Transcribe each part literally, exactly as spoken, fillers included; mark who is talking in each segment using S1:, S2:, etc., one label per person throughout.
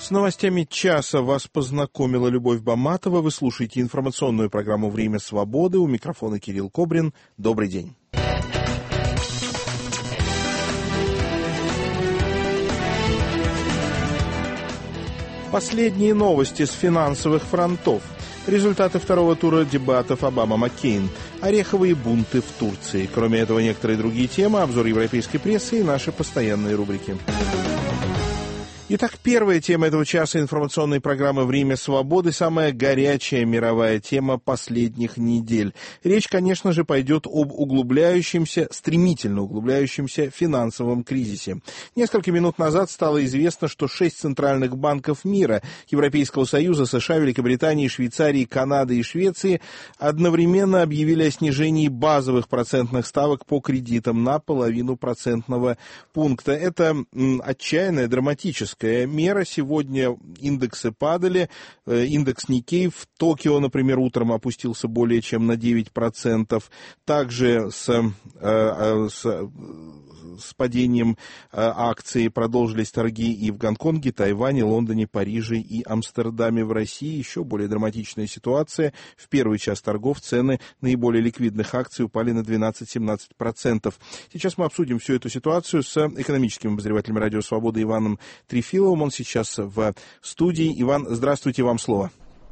S1: С новостями часа вас познакомила Любовь Баматова. Вы слушаете информационную программу «Время свободы». У микрофона Кирилл Кобрин. Добрый день. Последние новости с финансовых фронтов. Результаты второго тура дебатов Обама-Маккейн. Ореховые бунты в Турции. Кроме этого, некоторые другие темы, обзор европейской прессы и наши постоянные рубрики. Итак, первая тема этого часа информационной программы «Время свободы» — самая горячая мировая тема последних недель. Речь, конечно же, пойдет об углубляющемся, стремительно углубляющемся финансовом кризисе. Несколько минут назад стало известно, что шесть центральных банков мира — Европейского Союза, США, Великобритании, Швейцарии, Канады и Швеции — одновременно объявили о снижении базовых процентных ставок по кредитам на половину процентного пункта. Это м, отчаянная, драматическая мера. Сегодня индексы падали. Индекс Никей в Токио, например, утром опустился более чем на девять процентов. Также с, с, с падением акций продолжились торги и в Гонконге, Тайване, Лондоне, Париже и Амстердаме. В России еще более драматичная ситуация. В первый час торгов цены наиболее ликвидных акций упали на двенадцать-семнадцать процентов. Сейчас мы обсудим всю эту ситуацию с экономическим обозревателем «Радио Свобода» Иваном Трифиловым. Он сейчас в студии. Иван, здравствуйте, вам слово.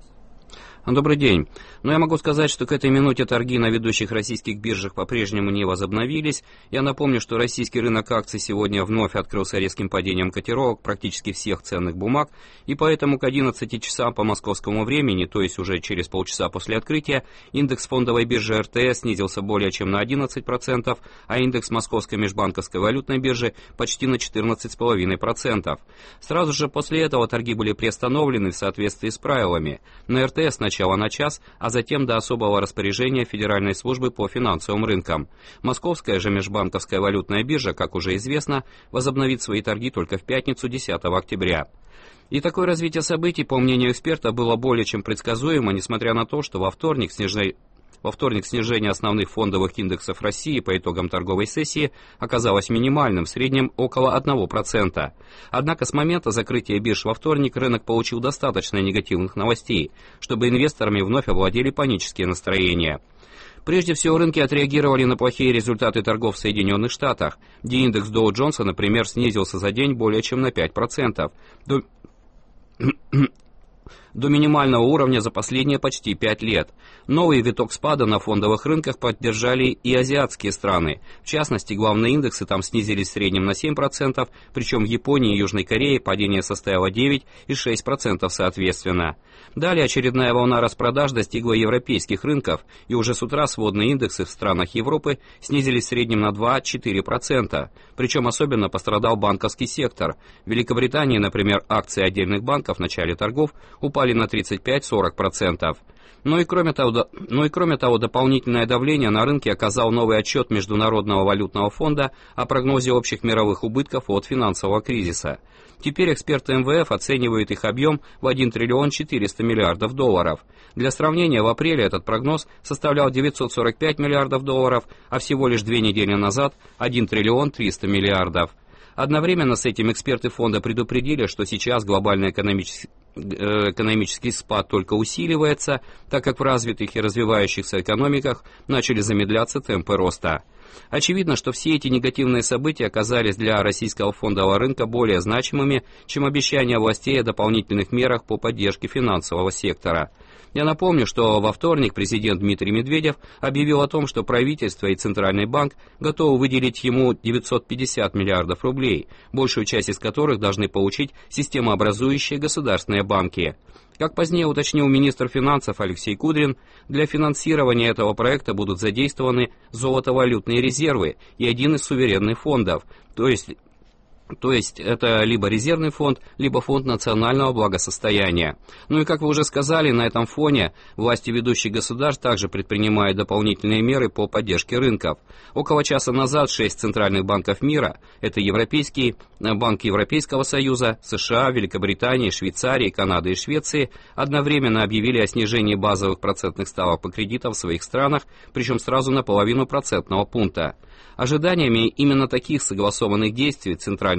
S2: Добрый день. Но я могу сказать, что к этой минуте торги на ведущих российских биржах по-прежнему не возобновились. Я напомню, что российский рынок акций сегодня вновь открылся резким падением котировок практически всех ценных бумаг, и поэтому к одиннадцати часам по московскому времени, то есть уже через полчаса после открытия, индекс фондовой биржи эр тэ эс снизился более чем на одиннадцать процентов, а индекс Московской межбанковской валютной биржи почти на четырнадцать целых пять десятых процента. Сразу же после этого торги были приостановлены в соответствии с правилами. На эр тэ эс сначала на час, а затем до особого распоряжения Федеральной службы по финансовым рынкам. Московская же межбанковская валютная биржа, как уже известно, возобновит свои торги только в пятницу, десятого октября. И такое развитие событий, по мнению эксперта, было более чем предсказуемо, несмотря на то, что во вторник снижение Во вторник снижение основных фондовых индексов России по итогам торговой сессии оказалось минимальным, в среднем около одного процента. Однако с момента закрытия бирж во вторник рынок получил достаточно негативных новостей, чтобы инвесторами вновь овладели панические настроения. Прежде всего, рынки отреагировали на плохие результаты торгов в Соединенных Штатах, где индекс Доу Джонса, например, снизился за день более чем на пять процентов. До... до минимального уровня за последние почти пять лет. Новый виток спада на фондовых рынках поддержали и азиатские страны. В частности, главные индексы там снизились в среднем на семь процентов, причем в Японии и Южной Корее падение составило девять и шесть процентов соответственно. Далее очередная волна распродаж достигла европейских рынков, и уже с утра сводные индексы в странах Европы снизились в среднем на два-четыре процента. Причем особенно пострадал банковский сектор. В Великобритании, например, акции отдельных банков в начале торгов упали на тридцать пять-сорок процентов. Но и, кроме того, но и кроме того, дополнительное давление на рынке оказал новый отчет Международного валютного фонда о прогнозе общих мировых убытков от финансового кризиса. Теперь эксперты эм вэ эф оценивают их объем в один триллион четыреста миллиардов долларов. Для сравнения, в апреле этот прогноз составлял девятьсот сорок пять миллиардов долларов, а всего лишь две недели назад один триллион триста миллиардов. Одновременно с этим эксперты фонда предупредили, что сейчас глобальный экономический, э, экономический спад только усиливается, так как в развитых и развивающихся экономиках начали замедляться темпы роста. Очевидно, что все эти негативные события оказались для российского фондового рынка более значимыми, чем обещания властей о дополнительных мерах по поддержке финансового сектора. Я напомню, что во вторник президент Дмитрий Медведев объявил о том, что правительство и Центральный банк готовы выделить ему девятьсот пятьдесят миллиардов рублей, большую часть из которых должны получить системообразующие государственные банки. Как позднее уточнил министр финансов Алексей Кудрин, для финансирования этого проекта будут задействованы золотовалютные резервы и один из суверенных фондов, то есть... То есть это либо резервный фонд, либо фонд национального благосостояния. Ну и как вы уже сказали, на этом фоне власти ведущих государств также предпринимают дополнительные меры по поддержке рынков. Около часа назад шесть центральных банков мира, это Европейский банк Европейского Союза, США, Великобритании, Швейцарии, Канады и Швеции, одновременно объявили о снижении базовых процентных ставок по кредитам в своих странах, причем сразу на половину процентного пункта. Ожиданиями именно таких согласованных действий Центральный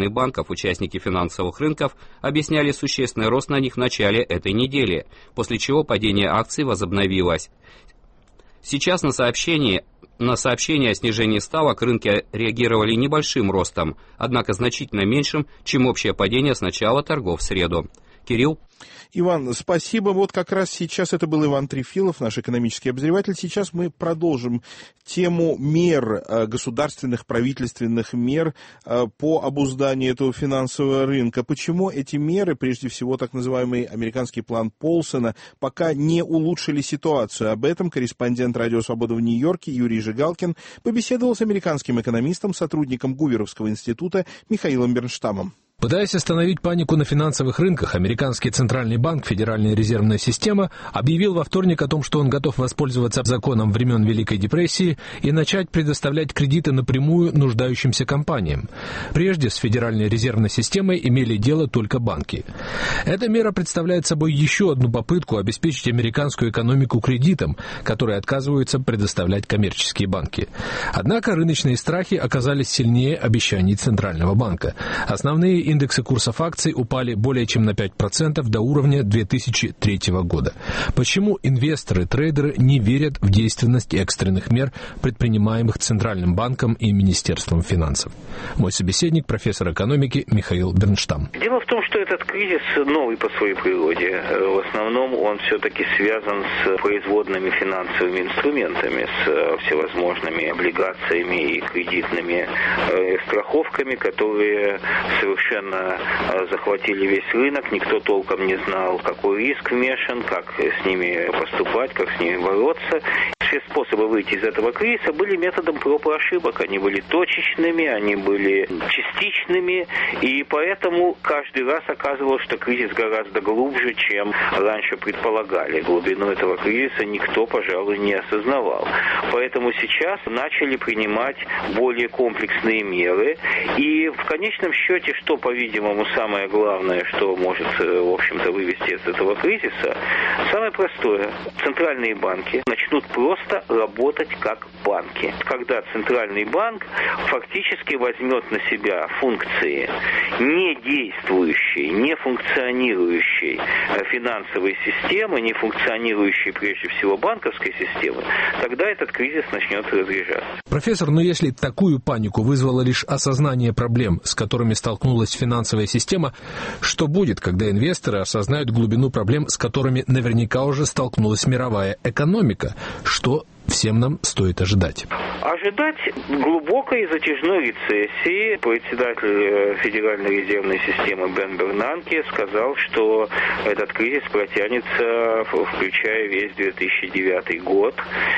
S2: центральных банков участники финансовых рынков объясняли существенный рост на них в начале этой недели, после чего падение акций возобновилось. Сейчас на сообщение, на сообщение о снижении ставок рынки реагировали небольшим ростом, однако значительно меньшим, чем общее падение с начала торгов в среду. Кирилл?
S1: Иван, спасибо. Вот как раз сейчас это был Иван Трефилов, наш экономический обозреватель. Сейчас мы продолжим тему мер, государственных, правительственных мер по обузданию этого финансового рынка. Почему эти меры, прежде всего так называемый американский план Полсона, пока не улучшили ситуацию? Об этом корреспондент «Радио Свобода» в Нью-Йорке Юрий Жигалкин побеседовал с американским экономистом, сотрудником Гуверовского института Михаилом Бернштамом.
S3: Пытаясь остановить панику на финансовых рынках, американский Центральный банк, Федеральная резервная система, объявил во вторник о том, что он готов воспользоваться законом времен Великой депрессии и начать предоставлять кредиты напрямую нуждающимся компаниям. Прежде с Федеральной резервной системой имели дело только банки. Эта мера представляет собой еще одну попытку обеспечить американскую экономику кредитом, который отказываются предоставлять коммерческие банки. Однако рыночные страхи оказались сильнее обещаний Центрального банка. Основные индексы курсов акций упали более чем на пять процентов до уровня две тысячи третьего года. Почему инвесторы, трейдеры не верят в действенность экстренных мер, предпринимаемых Центральным банком и Министерством финансов? Мой собеседник, профессор экономики Михаил Бернштам.
S4: Дело в том, что этот кризис новый по своей природе. В основном он все-таки связан с производными финансовыми инструментами, с всевозможными облигациями и кредитными э, страховками, которые совершенно захватили весь рынок, никто толком не знал, какой риск вмешан, как с ними поступать, как с ними бороться. Все способы выйти из этого кризиса были методом проб и ошибок. Они были точечными, они были частичными, и поэтому каждый раз оказывалось, что кризис гораздо глубже, чем раньше предполагали. Глубину этого кризиса никто, пожалуй, не осознавал. Поэтому сейчас начали принимать более комплексные меры, и в конечном счете, что, по-видимому, самое главное, что может, в общем-то, вывести из этого кризиса, самое простое. Центральные банки начнут просто работать как банки. Когда Центральный банк фактически возьмет на себя функции не действующей, не функционирующей финансовой системы, не функционирующей прежде всего банковской системы, тогда этот кризис начнет разряжаться.
S3: Профессор, но если такую панику вызвало лишь осознание проблем, с которыми столкнулась финансовая система, что будет, когда инвесторы осознают глубину проблем, с которыми наверняка уже столкнулась мировая экономика? Что всем нам стоит ожидать?
S4: Ожидать глубокой затяжной рецессии. Председатель Федеральной резервной системы Бен Бернанке сказал, что этот кризис протянется, включая весь две тысячи девятый год,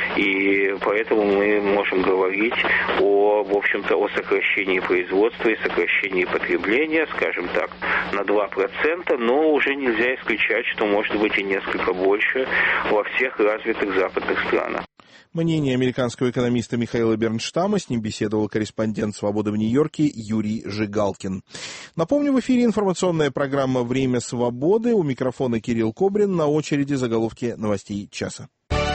S4: и поэтому мы можем говорить о, в общем-то, о сокращении производства и сокращении потребления, скажем так, на два процента, но уже нельзя исключать, что может быть и несколько больше во всех развитых западных странах.
S1: Мнение американского экономиста Михаила Бернштама, с ним беседовал корреспондент «Свободы» в Нью-Йорке Юрий Жигалкин. Напомню, в эфире информационная программа «Время свободы». У микрофона Кирилл Кобрин, на очереди заголовки новостей часа.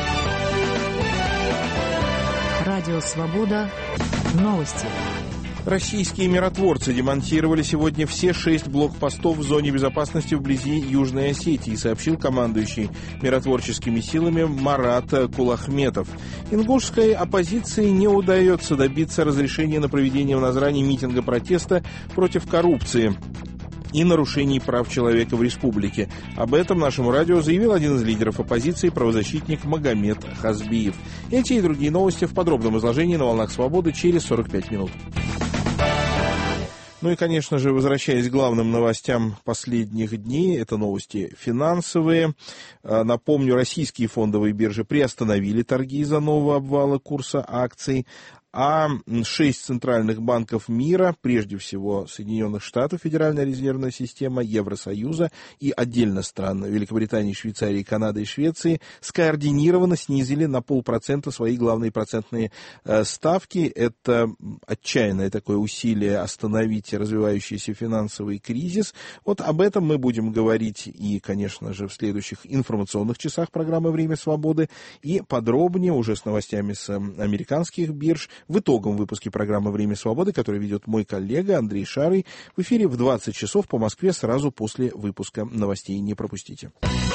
S5: Радио «Свобода». Новости.
S1: Российские миротворцы демонтировали сегодня все шесть блокпостов в зоне безопасности вблизи Южной Осетии, сообщил командующий миротворческими силами Марат Кулахметов. Ингушской оппозиции не удается добиться разрешения на проведение в Назрани митинга протеста против коррупции и нарушений прав человека в республике. Об этом нашему радио заявил один из лидеров оппозиции, правозащитник Магомед Хазбиев. Эти и другие новости в подробном изложении на «Волнах Свободы» через сорок пять минут. Ну и, конечно же, возвращаясь к главным новостям последних дней, это новости финансовые. Напомню, российские фондовые биржи приостановили торги из-за нового обвала курса акций, а шесть центральных банков мира, прежде всего Соединенных Штатов, Федеральная резервная система, Евросоюза и отдельно стран Великобритании, Швейцарии, Канады и Швеции, скоординированно снизили на полпроцента свои главные процентные э, ставки. Это отчаянное такое усилие остановить развивающийся финансовый кризис. Вот об этом мы будем говорить и, конечно же, в следующих информационных часах программы «Время свободы», и подробнее уже с новостями с американских бирж. в итоговом выпуске программы «Время свободы», который ведет мой коллега Андрей Шарый, в эфире в двадцать часов по Москве сразу после выпуска новостей. Не пропустите.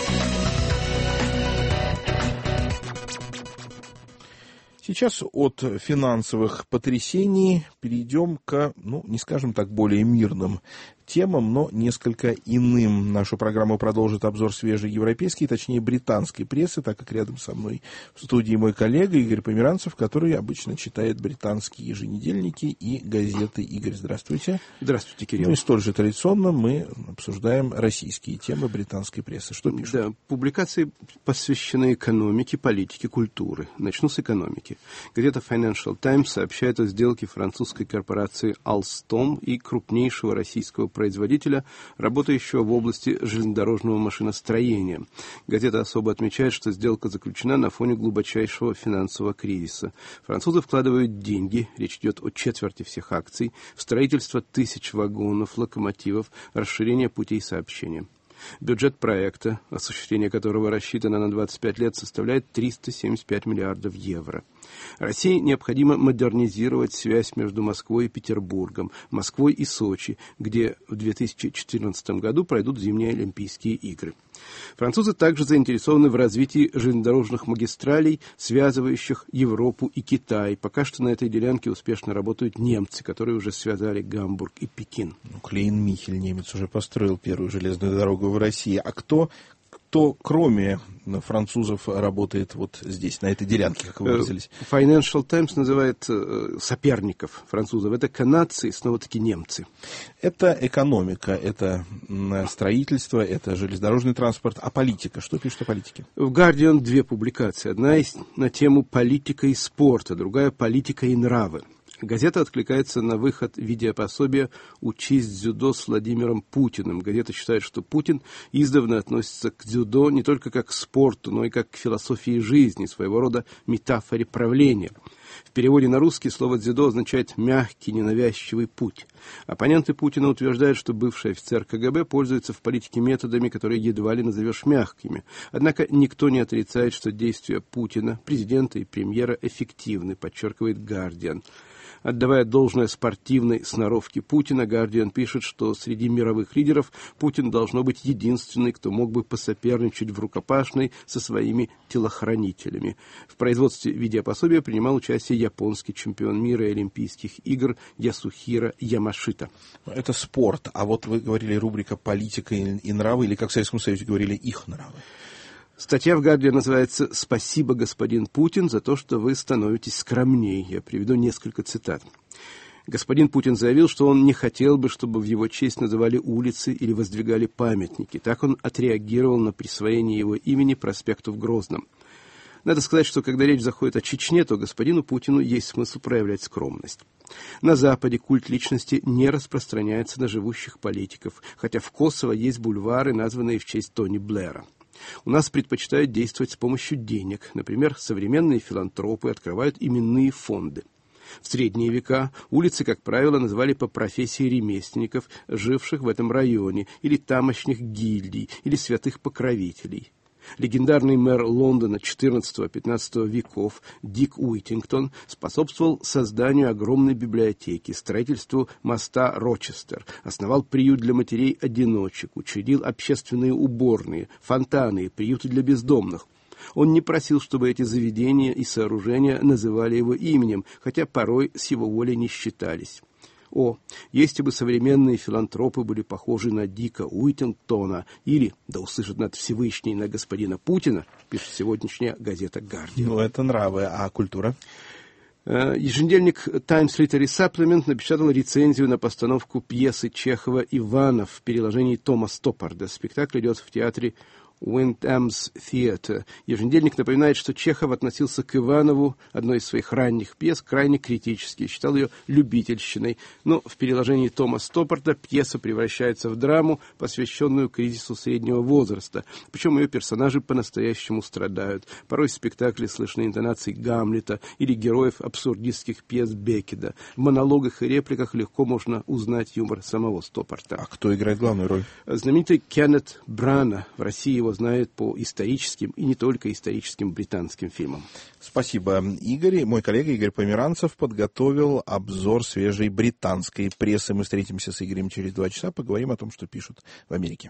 S1: Сейчас от финансовых потрясений перейдем к, ну, не скажем так, более мирным темам, но несколько иным. Нашу программу продолжит обзор свежей европейской, точнее британской прессы, так как рядом со мной в студии мой коллега Игорь Померанцев, который обычно читает британские еженедельники и газеты. Игорь, здравствуйте.
S6: Здравствуйте, Кирилл.
S1: Ну и столь же традиционно мы обсуждаем российские темы британской прессы. Что пишут?
S6: Да, публикации посвящены экономике, политике, культуре. Начну с экономики. Газета Financial Times сообщает о сделке французской корпорации Alstom и крупнейшего российского производителя, работающего в области железнодорожного машиностроения. Газета особо отмечает, что сделка заключена на фоне глубочайшего финансового кризиса. Французы вкладывают деньги, речь идет о четверти всех акций, в строительство тысяч вагонов, локомотивов, расширение путей сообщения. Бюджет проекта, осуществление которого рассчитано на двадцать пять лет, составляет триста семьдесят пять миллиардов евро. России необходимо модернизировать связь между Москвой и Петербургом, Москвой и Сочи, где в две тысячи четырнадцатом году пройдут зимние Олимпийские игры. Французы также заинтересованы в развитии железнодорожных магистралей, связывающих Европу и Китай. Пока что на этой делянке успешно работают немцы, которые уже связали Гамбург и Пекин.
S1: Ну, Клейн-Михель, немец, уже построил первую железную дорогу в России. А кто... Кто, кроме французов, работает вот здесь, на этой делянке, как вы выразились?
S6: Financial Times называет соперников французов. Это канадцы и снова-таки немцы.
S1: Это экономика, это строительство, это железнодорожный транспорт. А политика? Что пишет о политике?
S6: В Guardian две публикации. Одна на тему политика и спорта, другая политика и нравы. Газета откликается на выход видеопособия «Учись дзюдо с Владимиром Путиным». Газета считает, что Путин издавна относится к дзюдо не только как к спорту, но и как к философии жизни, своего рода метафоре правления. В переводе на русский слово «дзюдо» означает «мягкий, ненавязчивый путь». Оппоненты Путина утверждают, что бывший офицер ка гэ бэ пользуется в политике методами, которые едва ли назовешь мягкими. Однако никто не отрицает, что действия Путина, президента и премьера эффективны, подчеркивает «Гардиан». Отдавая должное спортивной сноровке Путина, Гардиан пишет, что среди мировых лидеров Путин должно быть единственный, кто мог бы посоперничать в рукопашной со своими телохранителями. В производстве видеопособия принимал участие японский чемпион мира и Олимпийских игр Ясухиро Ямашита.
S1: Это спорт. А вот вы говорили рубрика «Политика и нравы», или, как в Советском Союзе говорили, «Их нравы».
S6: Статья в «Гардиан» называется «Спасибо, господин Путин, за то, что вы становитесь скромней». Я приведу несколько цитат. Господин Путин заявил, что он не хотел бы, чтобы в его честь называли улицы или воздвигали памятники. Так он отреагировал на присвоение его имени проспекту в Грозном. Надо сказать, что когда речь заходит о Чечне, то господину Путину есть смысл проявлять скромность. На Западе культ личности не распространяется на живущих политиков, хотя в Косово есть бульвары, названные в честь Тони Блэра. У нас предпочитают действовать с помощью денег. Например, современные филантропы открывают именные фонды. В средние века улицы, как правило, называли по профессии ремесленников, живших в этом районе, или тамошних гильдий, или святых покровителей. Легендарный мэр Лондона четырнадцатого-пятнадцатого веков Дик Уитингтон способствовал созданию огромной библиотеки, строительству моста Рочестер, основал приют для матерей-одиночек, учредил общественные уборные, фонтаны и приюты для бездомных. Он не просил, чтобы эти заведения и сооружения называли его именем, хотя порой с его волей не считались. О, если бы современные филантропы были похожи на Дика Уитингтона или, да услышит над Всевышний, на господина Путина, пишет сегодняшняя газета «Гардиан».
S1: Ну, это нравы, а культура?
S6: Еженедельник Times Literary Supplement напечатал рецензию на постановку пьесы Чехова «Иванов» в переложении Тома Стоппарда. Спектакль идет в театре Wyndham's Theatre. Еженедельник напоминает, что Чехов относился к Иванову, одной из своих ранних пьес, крайне критически, считал ее любительщиной. Но в переложении Тома Стоппарда пьеса превращается в драму, посвященную кризису среднего возраста. Причем ее персонажи по-настоящему страдают. Порой в спектакле слышны интонации Гамлета или героев абсурдистских пьес Беккеда. В монологах и репликах легко можно узнать юмор самого Стоппарда.
S1: А кто играет главную роль?
S6: Знаменитый Кеннет Брана. В России его его знают по историческим и не только историческим британским фильмам.
S1: Спасибо, Игорь. Мой коллега Игорь Померанцев подготовил обзор свежей британской прессы. Мы встретимся с Игорем через два часа, поговорим о том, что пишут в Америке.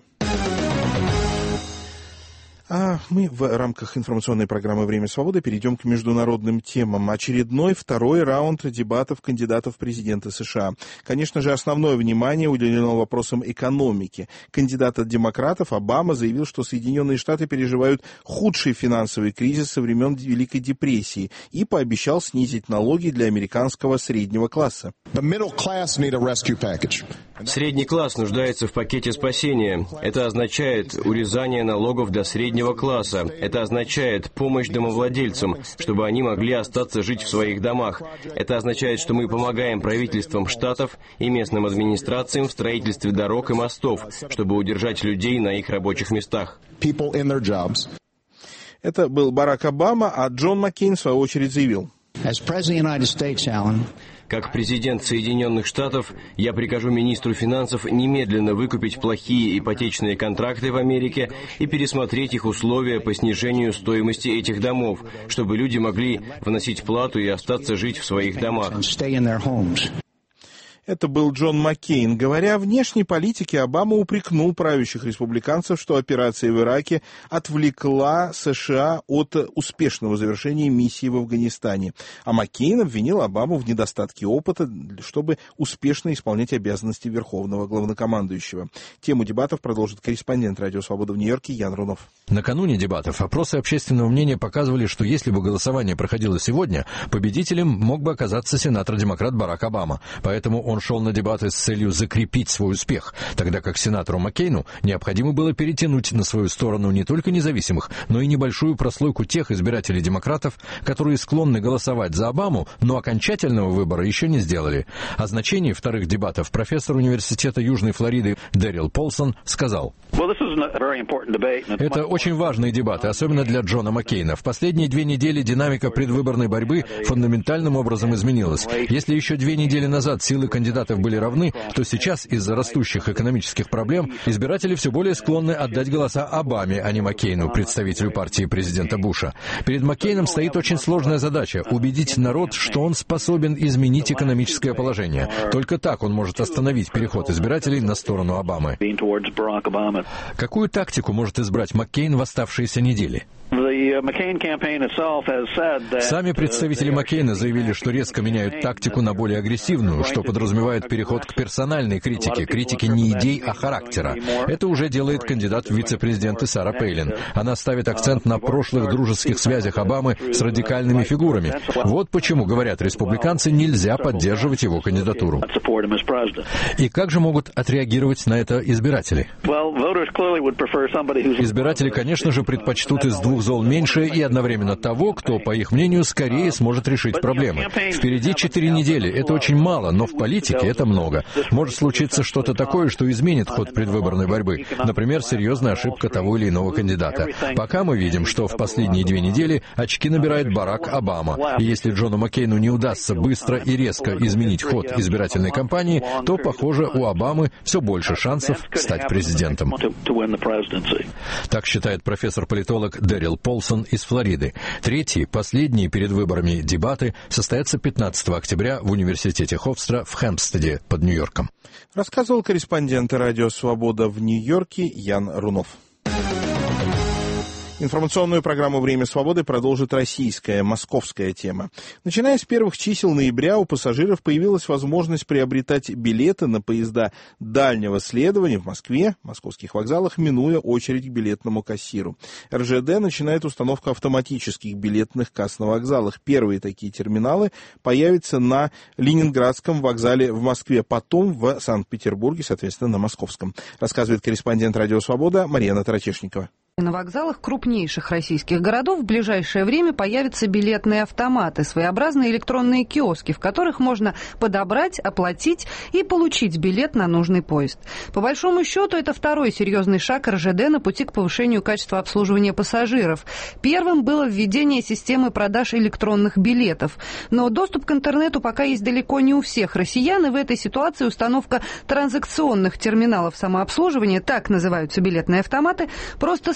S1: А мы в рамках информационной программы «Время свободы» перейдем к международным темам. Очередной второй раунд дебатов кандидатов в президенты США. Конечно же, основное внимание уделено вопросам экономики. Кандидат от демократов Обама заявил, что Соединенные Штаты переживают худший финансовый кризис со времен Великой депрессии и пообещал снизить налоги для американского среднего класса.
S7: Средний класс нуждается в пакете спасения. Это означает урезание налогов для среднего класса. Это означает помощь домовладельцам, чтобы они могли остаться жить в своих домах. Это означает, что мы помогаем правительствам штатов и местным администрациям в строительстве дорог и мостов, чтобы удержать людей на их рабочих местах.
S1: Это был Барак Обама, а Джон Маккейн в свою очередь заявил:
S7: как президент Соединенных Штатов, я прикажу министру финансов немедленно выкупить плохие ипотечные контракты в Америке и пересмотреть их условия по снижению стоимости этих домов, чтобы люди могли вносить плату и остаться жить в своих домах.
S1: Это был Джон Маккейн. Говоря о внешней политике, Обама упрекнул правящих республиканцев, что операция в Ираке отвлекла США от успешного завершения миссии в Афганистане. А Маккейн обвинил Обаму в недостатке опыта, чтобы успешно исполнять обязанности верховного главнокомандующего. Тему дебатов продолжит корреспондент «Радио Свобода» в Нью-Йорке Ян Рунов.
S3: Накануне дебатов опросы общественного мнения показывали, что если бы голосование проходило сегодня, победителем мог бы оказаться сенатор-демократ Барак Обама. Поэтому он шел на дебаты с целью закрепить свой успех, тогда как сенатору Маккейну необходимо было перетянуть на свою сторону не только независимых, но и небольшую прослойку тех избирателей-демократов, которые склонны голосовать за Обаму, но окончательного выбора еще не сделали. О значении вторых дебатов профессор университета Южной Флориды Дэрил Полсон сказал: «Это очень важные дебаты, особенно для Джона Маккейна. В последние две недели динамика предвыборной борьбы фундаментальным образом изменилась. Если еще две недели назад силы кандидатов были равны, то сейчас из-за растущих экономических проблем избиратели все более склонны отдать голоса Обаме, а не Маккейну, представителю партии президента Буша. Перед Маккейном стоит очень сложная задача — убедить народ, что он способен изменить экономическое положение. Только так он может остановить переход избирателей на сторону Обамы». Какую тактику может избрать Маккейн в оставшиеся недели? Сами представители Маккейна заявили, что резко меняют тактику на более агрессивную, что подразумевает переход к персональной критике, критике не идей, а характера. Это уже делает кандидат в вице-президенты Сара Пейлин. Она ставит акцент на прошлых дружеских связях Обамы с радикальными фигурами. Вот почему, говорят республиканцы, нельзя поддерживать его кандидатуру. И как же могут отреагировать на это избиратели? Избиратели, конечно же, предпочтут из двух зол меньше и одновременно того, кто, по их мнению, скорее сможет решить проблемы. Впереди четыре недели. Это очень мало, но в политике это много. Может случиться что-то такое, что изменит ход предвыборной борьбы. Например, серьезная ошибка того или иного кандидата. Пока мы видим, что в последние две недели очки набирает Барак Обама. И если Джону Маккейну не удастся быстро и резко изменить ход избирательной кампании, то, похоже, у Обамы все больше шансов стать президентом. Так считает профессор-политолог Дэрил Полсон из Флориды. Третьи, последние перед выборами дебаты состоятся пятнадцатого октября в университете Ховстра в Хэмпстеде под Нью-Йорком.
S1: Рассказывал корреспондент «Радио Свобода» в Нью-Йорке Ян Рунов. Информационную программу «Время свободы» продолжит российская, московская тема. Начиная с первых чисел ноября у пассажиров появилась возможность приобретать билеты на поезда дальнего следования в Москве, московских вокзалах, минуя очередь к билетному кассиру. эр жэ дэ начинает установку автоматических билетных касс на вокзалах. Первые такие терминалы появятся на Ленинградском вокзале в Москве, потом в Санкт-Петербурге, соответственно, на Московском. Рассказывает корреспондент «Радио Свобода» Марьяна Тарачешникова.
S8: На вокзалах крупнейших российских городов в ближайшее время появятся билетные автоматы, своеобразные электронные киоски, в которых можно подобрать, оплатить и получить билет на нужный поезд. По большому счету, это второй серьезный шаг эр жэ дэ на пути к повышению качества обслуживания пассажиров. Первым было введение системы продаж электронных билетов. Но доступ к интернету пока есть далеко не у всех россиян, и в этой ситуации установка транзакционных терминалов самообслуживания, так называются билетные автоматы, просто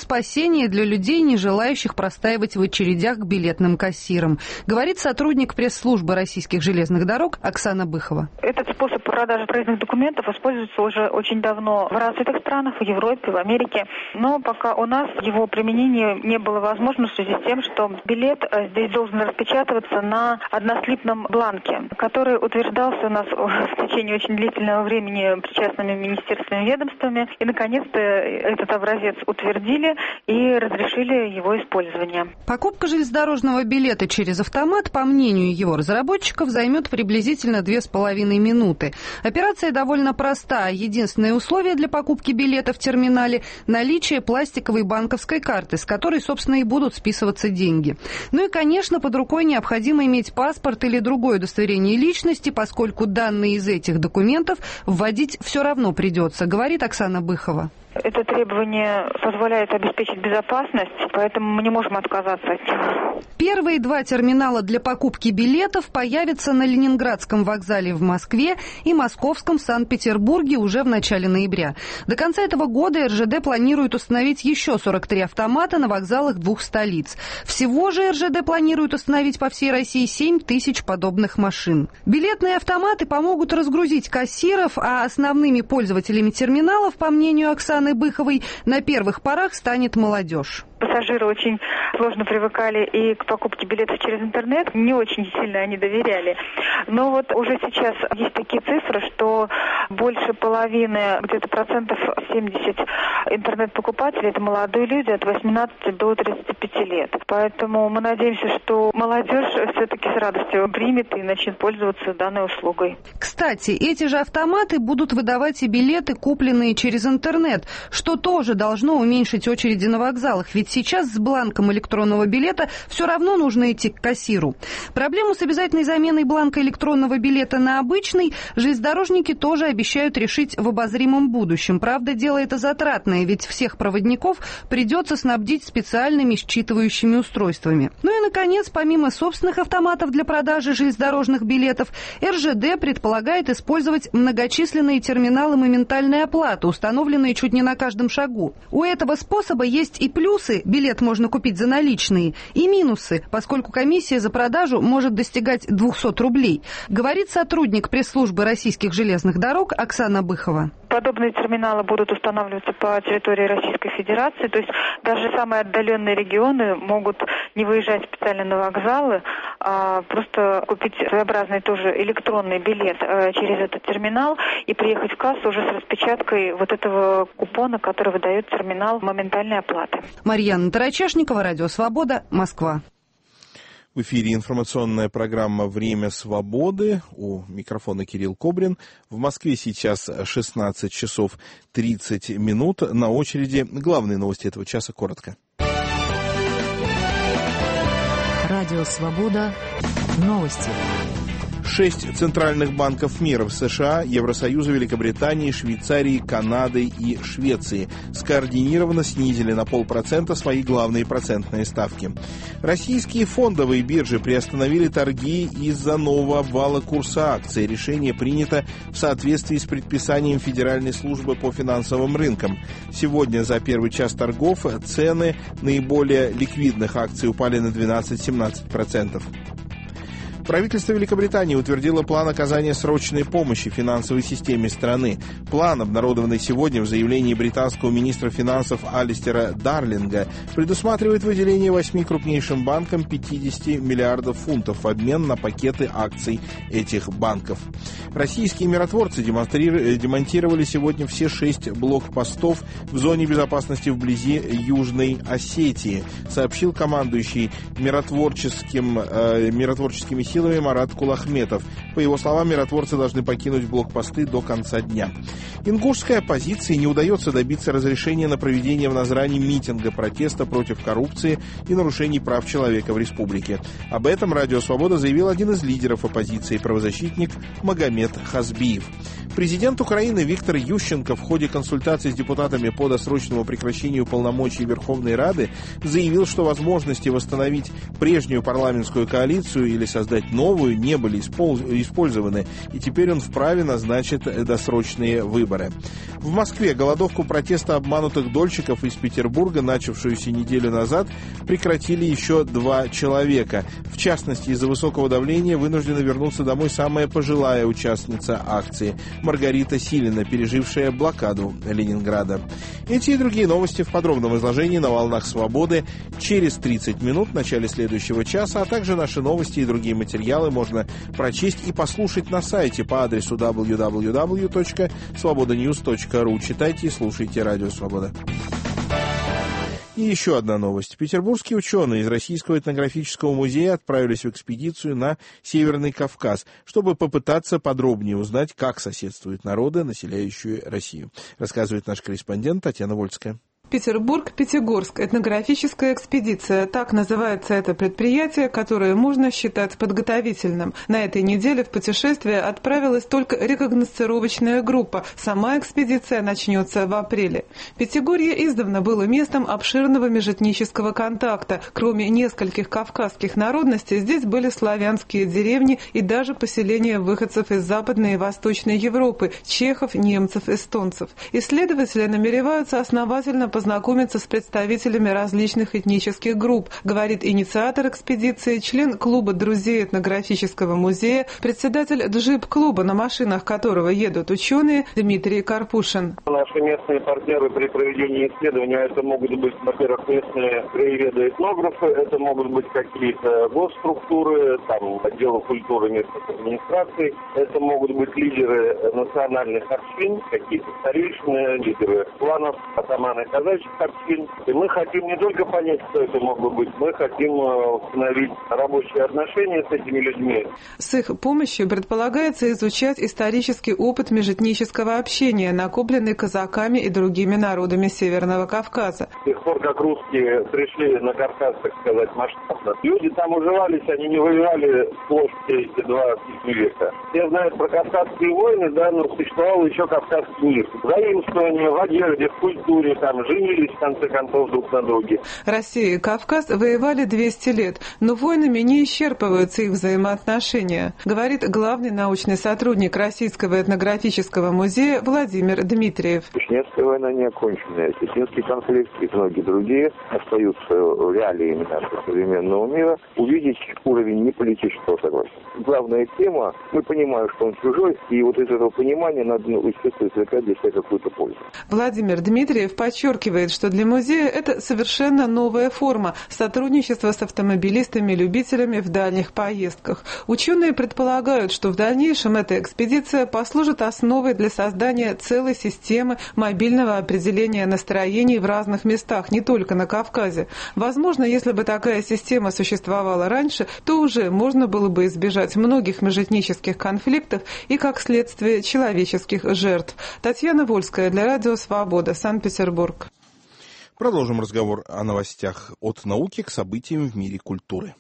S8: спасение для людей, не желающих простаивать в очередях к билетным кассирам, говорит сотрудник пресс-службы российских железных дорог Оксана Быхова.
S9: Этот способ продажи проездных документов используется уже очень давно в развитых странах, в Европе, в Америке. Но пока у нас его применение не было возможно в связи с тем, что билет здесь должен распечатываться на однослипном бланке, который утверждался у нас в течение очень длительного времени причастными министерствами и ведомствами. И, наконец-то, этот образец утвердили и разрешили его использование.
S8: Покупка железнодорожного билета через автомат, по мнению его разработчиков, займет приблизительно две с половиной минуты. Операция довольно проста. Единственное условие для покупки билета в терминале – наличие пластиковой банковской карты, с которой, собственно, и будут списываться деньги. Ну и, конечно, под рукой необходимо иметь паспорт или другое удостоверение личности, поскольку данные из этих документов вводить все равно придется, говорит Оксана Быхова.
S9: Это требование позволяет обеспечить безопасность, поэтому мы не можем отказаться от него.
S8: Первые два терминала для покупки билетов появятся на Ленинградском вокзале в Москве и Московском в Санкт-Петербурге уже в начале ноября. До конца этого года эр жэ дэ планирует установить еще сорок три автомата на вокзалах двух столиц. Всего же эр жэ дэ планирует установить по всей России семь тысяч подобных машин. Билетные автоматы помогут разгрузить кассиров, а основными пользователями терминалов, по мнению Оксаны Быховой, на первых порах станет молодежь.
S9: Пассажиры очень сложно привыкали и к покупке билетов через интернет, не очень сильно они доверяли. Но вот уже сейчас есть такие цифры, что больше половины, где-то процентов семьдесят интернет-покупателей — это молодые люди от восемнадцати до тридцати пяти лет. Поэтому мы надеемся, что молодежь все-таки с радостью примет и начнет пользоваться данной услугой.
S8: Кстати, эти же автоматы будут выдавать и билеты, купленные через интернет, что тоже должно уменьшить очереди на вокзалах, ведь сейчас с бланком электронного билета все равно нужно идти к кассиру. Проблему с обязательной заменой бланка электронного билета на обычный железнодорожники тоже обещают решить в обозримом будущем. Правда, дело это затратное, ведь всех проводников придется снабдить специальными считывающими устройствами. Ну и, наконец, помимо собственных автоматов для продажи железнодорожных билетов, эр жэ дэ предполагает использовать многочисленные терминалы моментальной оплаты, установленные чуть не на каждом шагу. У этого способа есть и плюсы — билет можно купить за наличные, и минусы, поскольку комиссия за продажу может достигать двухсот рублей, говорит сотрудник пресс-службы российских железных дорог Оксана Быхова.
S9: Подобные терминалы будут устанавливаться по территории Российской Федерации, то есть даже самые отдаленные регионы могут не выезжать специально на вокзалы, а просто купить своеобразный тоже электронный билет через этот терминал и приехать в кассу уже с распечаткой вот этого купона, который выдает терминал моментальной оплаты.
S8: Марьяна Тарачешникова, Радио Свобода, Москва.
S1: В эфире информационная программа «Время свободы». У микрофона Кирилл Кобрин. В Москве сейчас шестнадцать часов тридцать минут. На очереди главные новости этого часа коротко.
S5: Радио Свобода. Новости.
S1: Шесть центральных банков мира в США, Евросоюза, Великобритании, Швейцарии, Канады и Швеции скоординированно снизили на полпроцента свои главные процентные ставки. Российские фондовые биржи приостановили торги из-за нового обвала курса акций. Решение принято в соответствии с предписанием Федеральной службы по финансовым рынкам. Сегодня за первый час торгов цены наиболее ликвидных акций упали на двенадцать-семнадцать процентов. Правительство Великобритании утвердило план оказания срочной помощи финансовой системе страны. План, обнародованный сегодня в заявлении британского министра финансов Алистера Дарлинга, предусматривает выделение восьми крупнейшим банкам пятидесяти миллиардов фунтов в обмен на пакеты акций этих банков. Российские миротворцы демонтировали сегодня все шесть блокпостов в зоне безопасности вблизи Южной Осетии, сообщил командующий миротворческим, э, миротворческими силами Марат Кулахметов. По его словам, миротворцы должны покинуть блокпосты до конца дня. Ингушской оппозиции не удается добиться разрешения на проведение в Назрани митинга протеста против коррупции и нарушений прав человека в республике. Об этом Радио Свобода заявил один из лидеров оппозиции, правозащитник Магомед Хазбиев. Президент Украины Виктор Ющенко в ходе консультаций с депутатами по досрочному прекращению полномочий Верховной Рады заявил, что возможности восстановить прежнюю парламентскую коалицию или создать новую, не были использованы, и теперь он вправе назначить досрочные выборы. В Москве голодовку протеста обманутых дольщиков из Петербурга, начавшуюся неделю назад, прекратили еще два человека. В частности, из-за высокого давления вынуждена вернуться домой самая пожилая участница акции – Маргарита Силина, пережившая блокаду Ленинграда. Эти и другие новости в подробном изложении на «Волнах Свободы» через тридцать минут в начале следующего часа, а также наши новости и другие материалы можно прочесть и послушать на сайте по адресу дабл ю дабл ю дабл ю точка свобода ньюс точка ру. Читайте и слушайте Радио Свобода. И еще одна новость. Петербургские ученые из Российского этнографического музея отправились в экспедицию на Северный Кавказ, чтобы попытаться подробнее узнать, как соседствуют народы, населяющие Россию. Рассказывает наш корреспондент Татьяна Вольская.
S10: Петербург-Пятигорск. Этнографическая экспедиция. Так называется это предприятие, которое можно считать подготовительным. На этой неделе в путешествие отправилась только рекогносцировочная группа. Сама экспедиция начнется в апреле. Пятигорье издавна было местом обширного межэтнического контакта. Кроме нескольких кавказских народностей, здесь были славянские деревни и даже поселения выходцев из Западной и Восточной Европы, чехов, немцев, эстонцев. Исследователи намереваются основательно познакомиться с представителями различных этнических групп, говорит инициатор экспедиции, член клуба друзей этнографического музея, председатель джип-клуба, на машинах которого едут ученые, Дмитрий Карпушин.
S11: Наши местные партнеры при проведении исследования, это могут быть, во-первых, местные краеведы-этнографы, это могут быть какие-то госструктуры, там, отделы культуры местных администраций, это могут быть лидеры национальных общин, какие-то старейшины, лидеры кланов, атаманы казачьих общин. И мы хотим не только понять, кто это мог бы быть, мы хотим установить рабочие отношения с этими людьми.
S10: С их помощью предполагается изучать исторический опыт межэтнического общения, накопленный казаками и другими народами Северного Кавказа.
S11: С тех пор, как русские пришли на Кавказ, так сказать, масштабно, люди там уживались, они не воевали сплошь все эти два века. Все знают про кавказские войны, да, но существовал еще Кавказский мир. Заимствование в одежде, в культуре, там, женились, в конце концов, друг на друге.
S10: Россия и Кавказ воевали двести лет, но войнами не исчерпываются их взаимоотношения, говорит главный научный сотрудник Российского этнографического музея Владимир Дмитриев.
S11: Чеченская война не окончена, чеченский конфликт и многие другие остаются реалиями нашего современного мира. Увидеть уровень неполитического согласия. Главная тема, мы понимаем, что он чужой, и вот из этого понимания надо, естественно, извлекать для себя какую-то пользу.
S10: Владимир Дмитриев подчеркивает, что для музея это совершенно новая форма сотрудничества с автомобилистами-любителями в дальних поездках. Ученые предполагают, что в дальнейшем эта экспедиция послужит основой для создания целой системы мобильного определения настроений в разных местах, не только на Кавказе. Возможно, если бы такая система существовала раньше, то уже можно было бы избежать многих межэтнических конфликтов и, как следствие, человеческих жертв. Татьяна Вольская для Радио Свобода, Санкт-Петербург.
S1: Продолжим разговор о новостях от науки к событиям в мире культуры.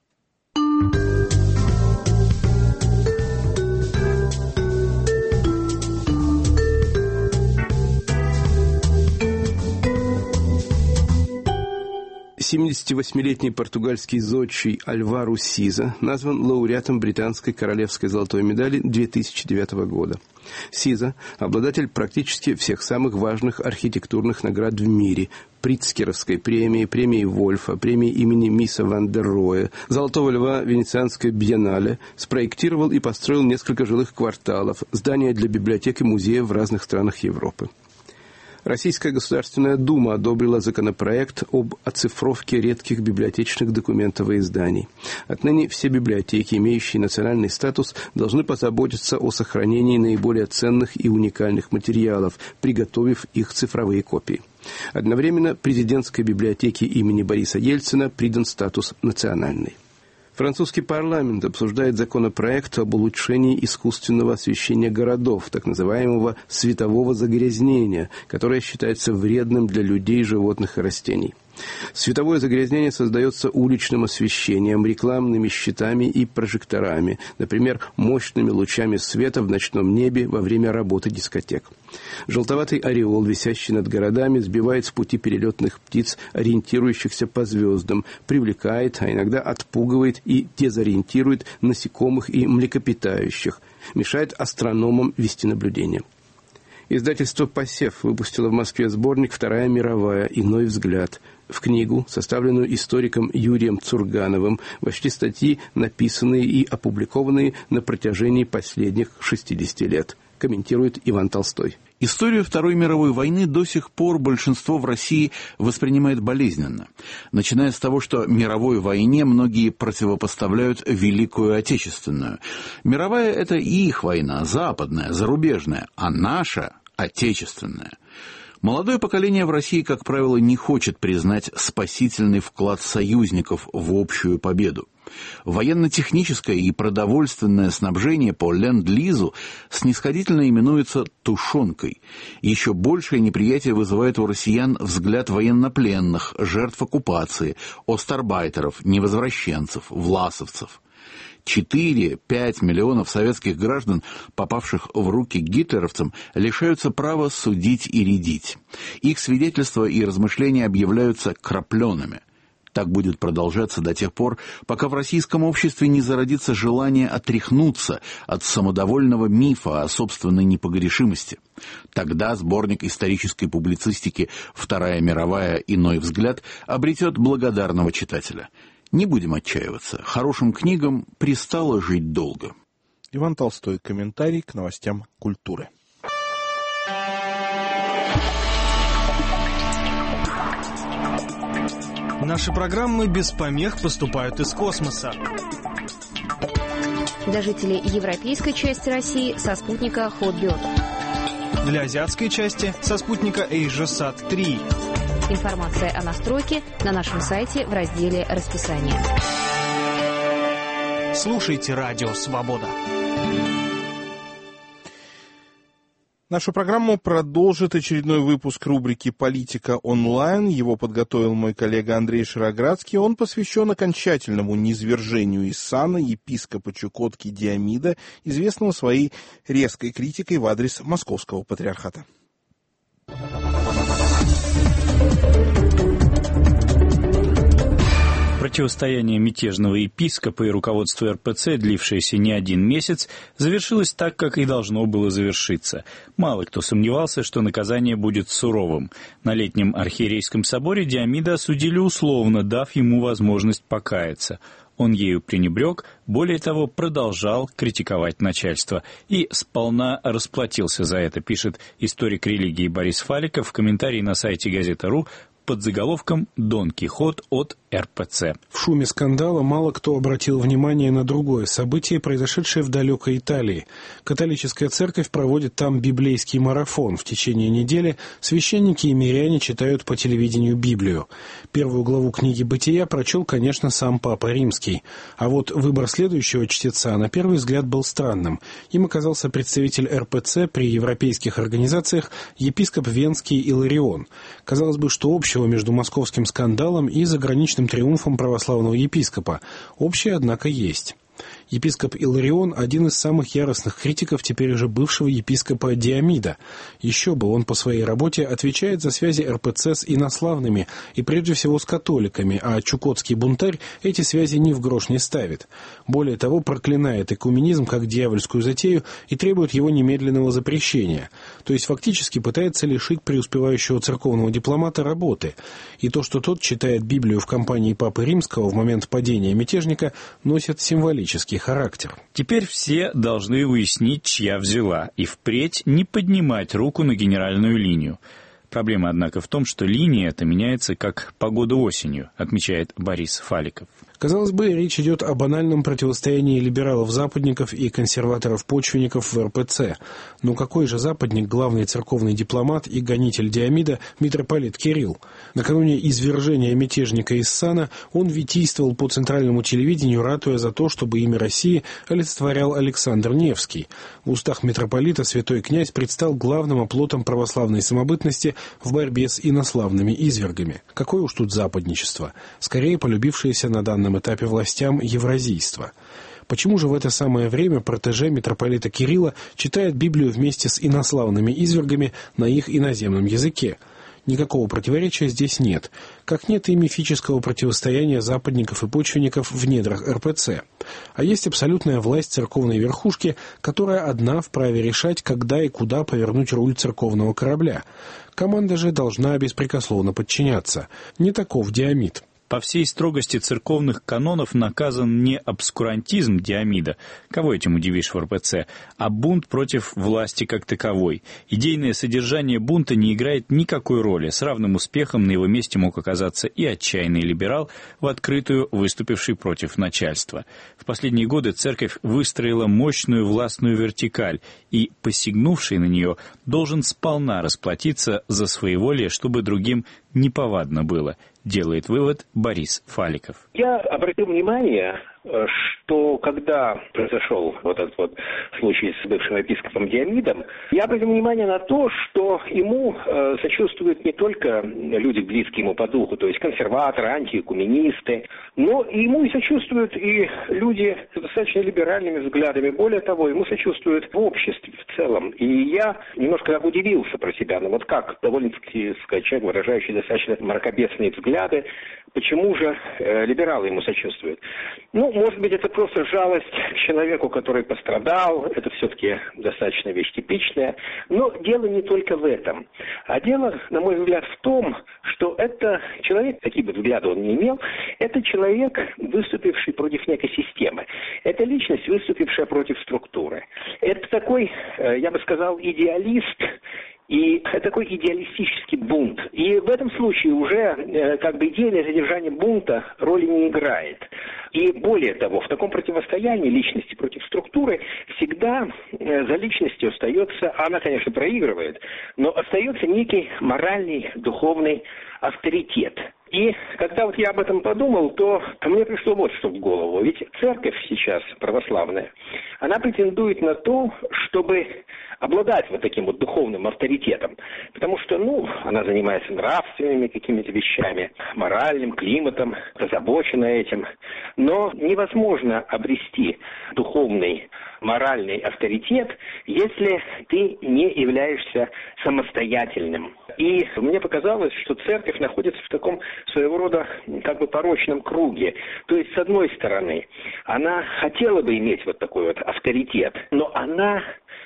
S6: семидесятивосьмилетний португальский зодчий Альваро Сиза назван лауреатом британской королевской золотой медали две тысячи девятого года. Сиза – обладатель практически всех самых важных архитектурных наград в мире – Притцкеровской премии, премии Вольфа, премии имени Мисса ван дер Роэ, Золотого льва Венецианской биеннале, спроектировал и построил несколько жилых кварталов, здания для библиотек и музеев в разных странах Европы. Российская Государственная Дума одобрила законопроект об оцифровке редких библиотечных документов и изданий. Отныне все библиотеки, имеющие национальный статус, должны позаботиться о сохранении наиболее ценных и уникальных материалов, приготовив их цифровые копии. Одновременно президентской библиотеке имени Бориса Ельцина придан статус национальной. Французский парламент обсуждает законопроект об улучшении искусственного освещения городов, так называемого светового загрязнения, которое считается вредным для людей, животных и растений. Световое загрязнение создается уличным освещением, рекламными щитами и прожекторами, например, мощными лучами света в ночном небе во время работы дискотек. Желтоватый ореол, висящий над городами, сбивает с пути перелетных птиц, ориентирующихся по звездам, привлекает, а иногда отпугивает и дезориентирует насекомых и млекопитающих, мешает астрономам вести наблюдения. Издательство «Посев» выпустило в Москве сборник «Вторая мировая. Иной взгляд». В книгу, составленную историком Юрием Цургановым, вошли статьи, написанные и опубликованные на протяжении последних шестидесяти лет, комментирует Иван Толстой.
S12: Историю Второй мировой войны до сих пор большинство в России воспринимает болезненно. Начиная с того, что мировой войне многие противопоставляют Великую Отечественную. Мировая – это их война, западная, зарубежная, а наша – отечественная. Молодое поколение в России, как правило, не хочет признать спасительный вклад союзников в общую победу. Военно-техническое и продовольственное снабжение по ленд-лизу снисходительно именуется «тушенкой». Еще большее неприятие вызывает у россиян взгляд военнопленных, жертв оккупации, остарбайтеров, невозвращенцев, власовцев. четыре-пять миллионов советских граждан, попавших в руки гитлеровцам, лишаются права судить и рядить. Их свидетельства и размышления объявляются крапленными. Так будет продолжаться до тех пор, пока в российском обществе не зародится желание отряхнуться от самодовольного мифа о собственной непогрешимости. Тогда сборник исторической публицистики «Вторая мировая. Иной взгляд» обретет благодарного читателя. Не будем отчаиваться. Хорошим книгам пристало жить долго.
S1: Иван Толстой. Комментарий к новостям культуры.
S13: Наши программы без помех поступают из космоса.
S14: Для жителей европейской части России со спутника Hotbird.
S13: Для азиатской части со спутника AsiaSat три.
S14: Информация о настройке на нашем сайте в разделе «Расписание».
S13: Слушайте Радио Свобода.
S1: Нашу программу продолжит очередной выпуск рубрики «Политика онлайн». Его подготовил мой коллега Андрей Широградский. Он посвящен окончательному низвержению из сана епископа Чукотки Диомида, известного своей резкой критикой в адрес Московского патриархата.
S15: Противостояние мятежного епископа и руководства эр пэ цэ, длившееся не один месяц, завершилось так, как и должно было завершиться. Мало кто сомневался, что наказание будет суровым. На летнем архиерейском соборе Диомида осудили условно, дав ему возможность покаяться. Он ею пренебрег, более того, продолжал критиковать начальство и сполна расплатился за это, пишет историк религии Борис Фаликов в комментарии на сайте газета точка ру под заголовком «Дон Кихот от эр пэ цэ».
S16: В шуме скандала мало кто обратил внимание на другое событие, произошедшее в далекой Италии. Католическая церковь проводит там библейский марафон. В течение недели священники и миряне читают по телевидению Библию. Первую главу книги «Бытия» прочел, конечно, сам Папа Римский. А вот выбор следующего чтеца на первый взгляд был странным. Им оказался представитель эр пэ цэ при европейских организациях епископ Венский Иларион. Казалось бы, что общего между московским скандалом и заграничным триумфом православного епископа. Общее, однако, есть. Епископ Иларион – один из самых яростных критиков теперь уже бывшего епископа Диомида. Еще бы, он по своей работе отвечает за связи эр пэ цэ с инославными и прежде всего с католиками, а чукотский бунтарь эти связи ни в грош не ставит. Более того, проклинает экуменизм как дьявольскую затею и требует его немедленного запрещения. То есть фактически пытается лишить преуспевающего церковного дипломата работы. И то, что тот читает Библию в компании Папы Римского в момент падения мятежника, носит символический характер.
S15: Теперь все должны уяснить, чья взяла, и впредь не поднимать руку на генеральную линию. Проблема, однако, в том, что линия эта меняется как погода осенью, отмечает Борис Фаликов.
S16: Казалось бы, речь идет о банальном противостоянии либералов-западников и консерваторов-почвенников в эр пэ цэ. Но какой же западник, главный церковный дипломат и гонитель Диомида, митрополит Кирилл? Накануне извержения мятежника из сана он витийствовал по центральному телевидению, ратуя за то, чтобы имя России олицетворял Александр Невский. В устах митрополита святой князь предстал главным оплотом православной самобытности в борьбе с инославными извергами. Какое уж тут западничество? Скорее, полюбившееся на данном этапе властям евразийство. Почему же в это самое время протеже митрополита Кирилла читает Библию вместе с инославными извергами на их иноземном языке? Никакого противоречия здесь нет, как нет и мифического противостояния западников и почвенников в недрах эр пэ цэ. А есть абсолютная власть церковной верхушки, которая одна вправе решать, когда и куда повернуть руль церковного корабля. Команда же должна беспрекословно подчиняться. Не таков Диамид.
S15: По всей строгости церковных канонов наказан не обскурантизм Диамида, кого этим удивишь в эр пэ цэ, а бунт против власти как таковой. Идейное содержание бунта не играет никакой роли. С равным успехом на его месте мог оказаться и отчаянный либерал, в открытую выступивший против начальства. В последние годы церковь выстроила мощную властную вертикаль, и посягнувший на нее должен сполна расплатиться за своеволие, чтобы другим неповадно было, делает вывод Борис Фаликов.
S17: Я обратил внимание, что когда произошел вот этот вот случай с бывшим епископом Диамидом, я обратил внимание на то, что ему э, сочувствуют не только люди, близкие ему по духу, то есть консерваторы, антиэкуменисты, но и ему и сочувствуют и люди с достаточно либеральными взглядами. Более того, ему сочувствуют в обществе в целом. И я немножко так удивился про себя. Ну вот как довольно-таки, сказать, человек, выражающий достаточно мракобесные взгляды, почему же э, либералы ему сочувствуют? Ну, может быть, это просто жалость к человеку, который пострадал. Это все-таки достаточно вещь типичная. Но дело не только в этом. А дело, на мой взгляд, в том, что это человек, какие бы взгляды он ни имел, это человек, выступивший против некой системы. Это личность, выступившая против структуры. Это такой, я бы сказал, идеалист. И это такой идеалистический бунт. И в этом случае уже э, как бы идейное содержание бунта роли не играет. И более того, в таком противостоянии личности против структуры всегда э, за личностью остается, она, конечно, проигрывает, но остается некий моральный, духовный авторитет. И когда вот я об этом подумал, то мне пришло вот что в голову. Ведь церковь сейчас православная, она претендует на то, чтобы обладать вот таким вот духовным авторитетом. Потому что, ну, она занимается нравственными какими-то вещами, моральным, климатом, озабочена этим. Но невозможно обрести духовный, моральный авторитет, если ты не являешься самостоятельным. И мне показалось, что церковь находится в таком своего рода как бы порочном круге. То есть, с одной стороны, она хотела бы иметь вот такой вот авторитет, но она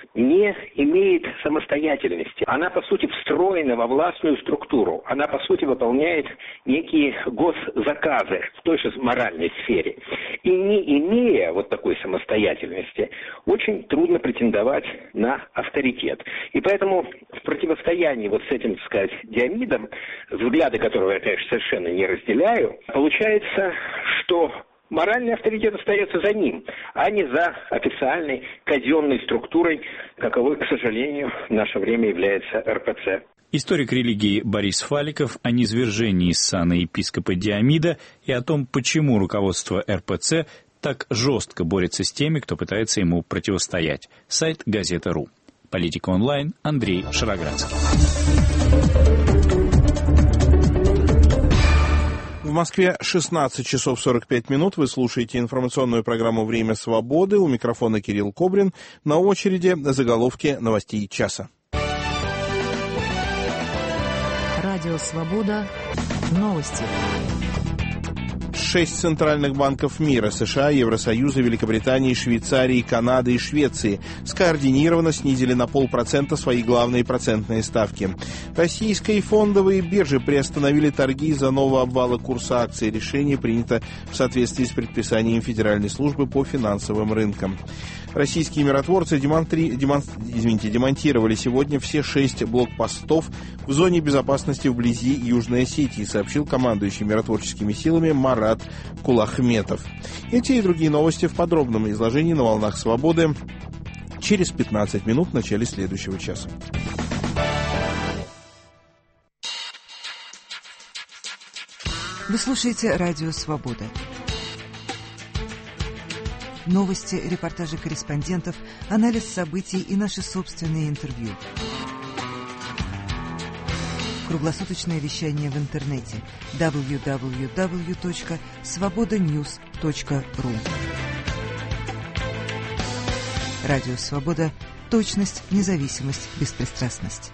S17: не имеет самостоятельности. Она, по сути, встроена во властную структуру. Она, по сути, выполняет некие госзаказы в той же моральной сфере. И не имея вот такой самостоятельности, очень трудно претендовать на авторитет. И поэтому в противостоянии вот с этим, так сказать, Диамидом, взгляды которого я, конечно, совершенно не разделяю, получается, что моральный авторитет остается за ним, а не за официальной казенной структурой, каковой, к сожалению, в наше время является эр пэ цэ.
S15: Историк религии Борис Фаликов о низвержении с сана епископа Диамида и о том, почему руководство эр пэ цэ так жестко борется с теми, кто пытается ему противостоять. Сайт газета точка ру. Политика онлайн. Андрей Шароградский.
S1: В Москве шестнадцать часов сорок пять минут. Вы слушаете информационную программу «Время свободы». У микрофона Кирилл Кобрин. На очереди заголовки новостей часа.
S5: Радио «Свобода». Новости.
S1: Шесть центральных банков мира – США, Евросоюза, Великобритании, Швейцарии, Канады и Швеции – скоординированно снизили на полпроцента свои главные процентные ставки. Российские фондовые биржи приостановили торги из-за нового обвала курса акций. Решение принято в соответствии с предписанием Федеральной службы по финансовым рынкам. Российские миротворцы демонтри... демон... извините, демонтировали сегодня все шесть блокпостов в зоне безопасности вблизи Южной Осетии, сообщил командующий миротворческими силами Марат Кулахметов. Эти и другие новости в подробном изложении на «Волнах Свободы» через пятнадцать минут в начале следующего часа.
S18: Вы слушаете «Радио Свобода». Новости, репортажи корреспондентов, анализ событий и наши собственные интервью. Круглосуточное вещание в интернете дабл ю дабл ю дабл ю точка свобода ньюс точка ру. Радио «Свобода». Точность, независимость, беспристрастность.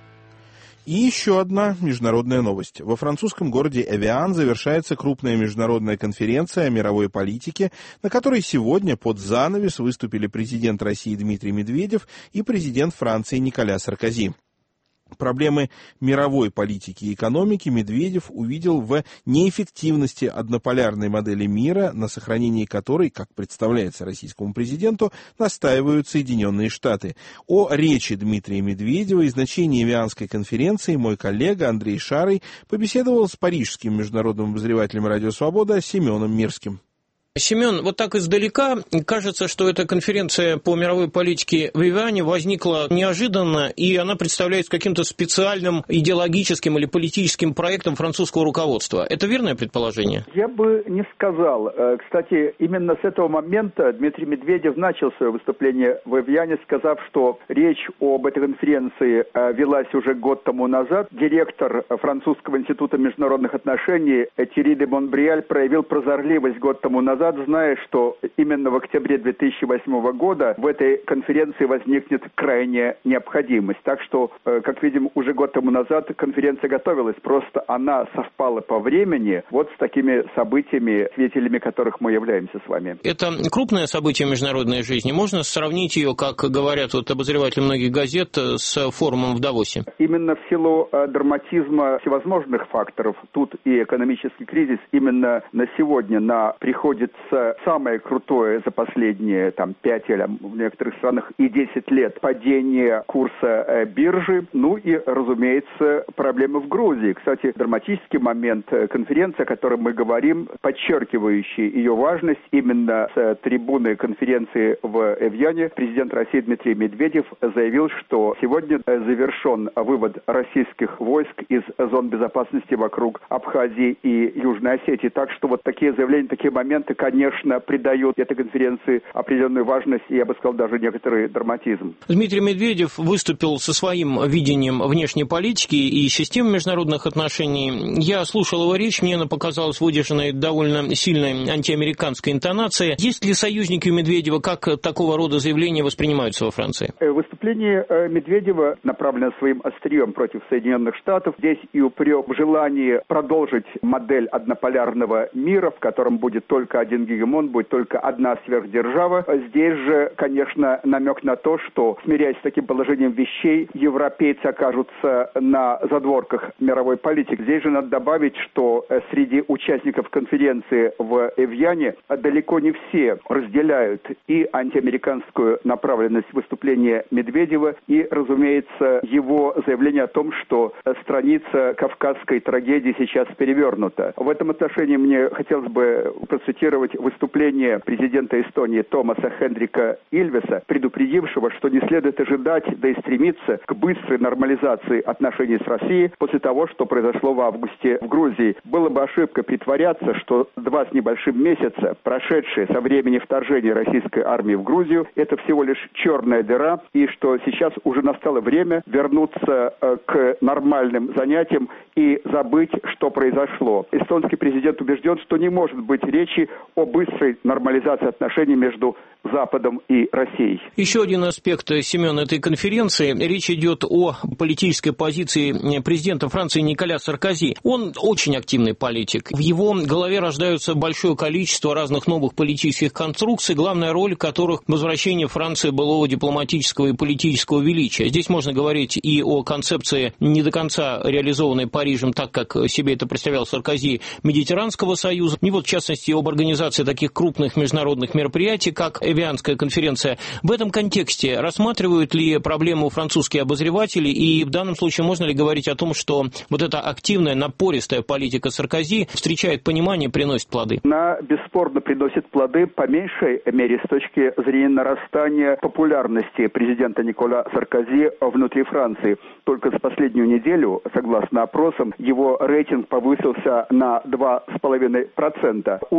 S1: И еще одна международная новость. Во французском городе Эвиан завершается крупная международная конференция о мировой политике, на которой сегодня под занавес выступили президент России Дмитрий Медведев и президент Франции Николя Саркози. Проблемы мировой политики и экономики Медведев увидел в неэффективности однополярной модели мира, на сохранении которой, как представляется российскому президенту, настаивают Соединенные Штаты. О речи Дмитрия Медведева и значении Эвианской конференции мой коллега Андрей Шарый побеседовал с парижским международным обозревателем «Радио Свобода» Семеном Мирским.
S19: Семен, вот так издалека кажется, что эта конференция по мировой политике в Эвиане возникла неожиданно, и она представляется каким-то специальным идеологическим или политическим проектом французского руководства. Это верное предположение?
S20: Я бы не сказал. Кстати, именно с этого момента Дмитрий Медведев начал свое выступление в Эвиане, сказав, что речь об этой конференции велась уже год тому назад. Директор Французского института международных отношений Тьерри де Монбриаль проявил прозорливость год тому назад, зная, что именно в октябре две тысячи восьмого года в этой конференции возникнет крайняя необходимость. Так что, как видим, уже год тому назад конференция готовилась, просто она совпала по времени вот с такими событиями, свидетелями которых мы являемся с вами.
S19: Это крупное событие международной жизни. Можно сравнить ее, как говорят вот обозреватели многих газет, с форумом в Давосе?
S20: Именно в силу драматизма всевозможных факторов, тут и экономический кризис, именно на сегодня на приходит самое крутое за последние там, пять или в некоторых странах и десять лет падение курса э, биржи. Ну и, разумеется, проблемы в Грузии. Кстати, драматический момент конференции, о которой мы говорим, подчеркивающий ее важность, именно с трибуны конференции в Эвиане президент России Дмитрий Медведев заявил, что сегодня завершен вывод российских войск из зон безопасности вокруг Абхазии и Южной Осетии. Так что вот такие заявления, такие моменты, конечно, придает этой конференции определенную важность и, я бы сказал, даже некоторый драматизм.
S19: Дмитрий Медведев выступил со своим видением внешней политики и системы международных отношений. Я слушал его речь, мне она показалась выдержанной довольно сильной антиамериканской интонацией. Есть ли союзники Медведева, как такого рода заявления воспринимаются во Франции?
S20: Выступление Медведева направлено своим острием против Соединенных Штатов. Здесь и упрек в желании продолжить модель однополярного мира, в котором будет только один гегемон, будет только одна сверхдержава. Здесь же, конечно, намек на то, что, смиряясь с таким положением вещей, европейцы окажутся на задворках мировой политики. Здесь же надо добавить, что среди участников конференции в Эвиане далеко не все разделяют и антиамериканскую направленность выступления Медведева, и, разумеется, его заявление о том, что страница кавказской трагедии сейчас перевернута. В этом отношении мне хотелось бы процитировать выступление президента Эстонии Томаса Хендрика Ильвеса, предупредившего, что не следует ожидать, да и стремиться к быстрой нормализации отношений с Россией после того, что произошло в августе в Грузии. Было бы ошибкой притворяться, что два с небольшим месяца, прошедшие со времени вторжения российской армии в Грузию, это всего лишь черная дыра, и что сейчас уже настало время вернуться э, к нормальным занятиям и забыть, что произошло. Эстонский президент убежден, что не может быть речи о быстрой нормализации отношений между Западом и Россией.
S19: Еще один аспект, Семен, этой конференции. Речь идет о политической позиции президента Франции Николя Саркози. Он очень активный политик. В его голове рождаются большое количество разных новых политических конструкций, главная роль которых возвращение Франции былого дипломатического и политического величия. Здесь можно говорить и о концепции, не до конца реализованной Парижем, так как себе это представлял Саркози, Медитеранского союза, и вот в частности об организации таких крупных международных мероприятий, как Эвианская конференция. В этом контексте рассматривают ли проблему французские обозреватели, и в данном случае можно ли говорить о том, что вот эта активная, напористая политика Саркози встречает понимание, приносит плоды?
S20: Она бесспорно приносит плоды, по меньшей мере с точки зрения нарастания популярности президента Николя Саркози внутри Франции. Только за последнюю неделю, согласно опросам, его рейтинг повысился на два с половиной процента. У Саркози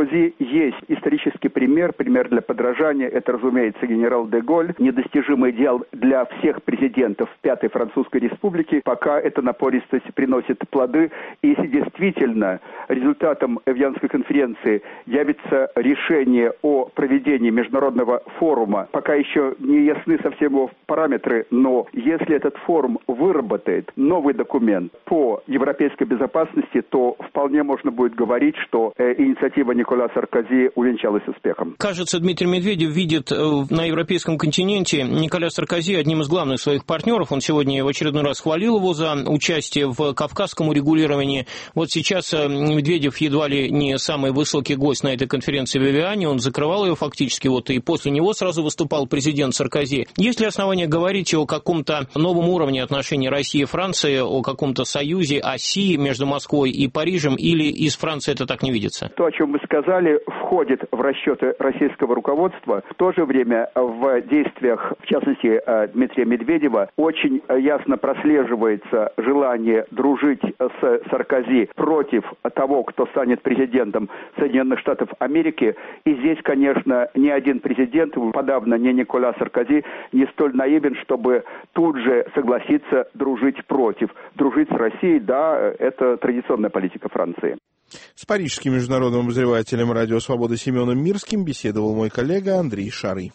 S20: Саркози есть исторический пример, пример для подражания. Это, разумеется, генерал де Голль. Недостижимый идеал для всех президентов Пятой Французской Республики. Пока эта напористость приносит плоды. И если действительно результатом Эвианской конференции явится решение о проведении международного форума, пока еще не ясны совсем его параметры, но если этот форум выработает новый документ по европейской безопасности, то вполне можно будет говорить, что э, инициатива Николя Саркози увенчалась успехом.
S19: Кажется, Дмитрий Медведев видит э, на европейском континенте Николя Саркози одним из главных своих партнеров. Он сегодня в очередной раз хвалил его за участие в кавказском урегулировании. Вот сейчас э, Медведев едва ли не самый высокий гость на этой конференции в Эвиане. Он закрывал ее фактически, вот и после него сразу выступал президент Саркози. Есть ли основания говорить о каком-то новом уровне отношений России и Франции, о каком-то союзе, оси между Москвой и Парижем, или из Франции это так не видится?
S20: То, о чем вы сказали, входит в расчеты российского руководства. В то же время в действиях, в частности, Дмитрия Медведева, очень ясно прослеживается желание дружить с Саркози против того, кто станет президентом Соединенных Штатов Америки. И здесь, конечно, ни один президент, подавно не Николя Саркози, не столь наивен, чтобы тут же согласиться дружить против. Дружить с Россией, да, это традиционная политика Франции.
S1: С парижским международным обозревателем «Радио Свобода» Семеном Мирским беседовал мой коллега Андрей Шары.